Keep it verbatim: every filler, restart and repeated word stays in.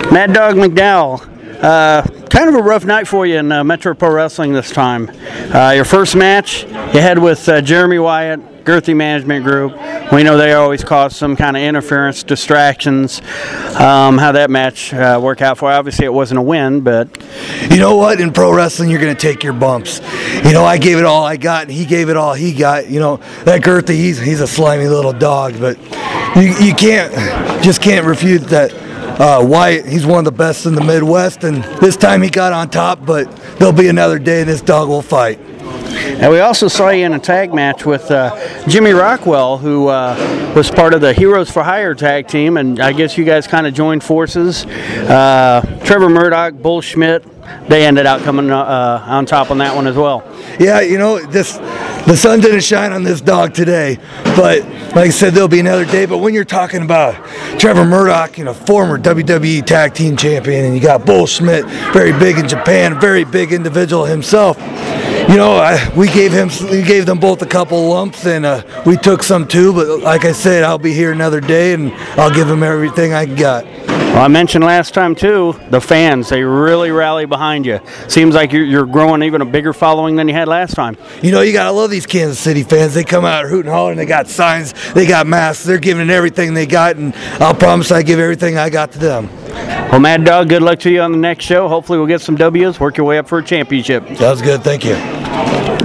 Mad Dog McDowell, uh, kind of a rough night for you in uh, Metro Pro Wrestling this time. Uh, your first match, you had with uh, Jeremy Wyatt, Girthy Management Group. We know they always cause some kind of interference, distractions. Um, how that match uh, worked out for you? Obviously, it wasn't a win, but you know what? In pro wrestling, you're going to take your bumps. You know, I gave it all I got, and he gave it all he got. You know, that Girthy, he's he's a slimy little dog, but you you can't just can't refute that. Uh, Wyatt, he's one of the best in the Midwest, and this time he got on top, but there'll be another day this dog will fight. And we also saw you in a tag match with uh, Jimmy Rockwell, who uh, was part of the Heroes for Hire tag team, and I guess you guys kind of joined forces. Uh, Trevor Murdoch, Bull Schmidt, they ended up coming uh, on top on that one as well. Yeah, you know, this the sun didn't shine on this dog today, but like I said, there'll be another day. But when you're talking about Trevor Murdoch, you know, former W W E Tag Team Champion, and you got Bull Schmidt, very big in Japan, very big individual himself. You know, I, we gave him, we gave them both a couple lumps, and uh, we took some too. But like I said, I'll be here another day, and I'll give him everything I got. Well, I mentioned last time too, the fans, they really rally behind you. Seems like you're, you're growing even a bigger following than you had last time. You know, you gotta love these Kansas City fans. They come out hooting and hollering. They got signs, they got masks. They're giving it everything they got, and I'll promise I give everything I got to them. Well, Mad Dog, good luck to you on the next show. Hopefully we'll get some W's, work your way up for a championship. Sounds good. Thank you.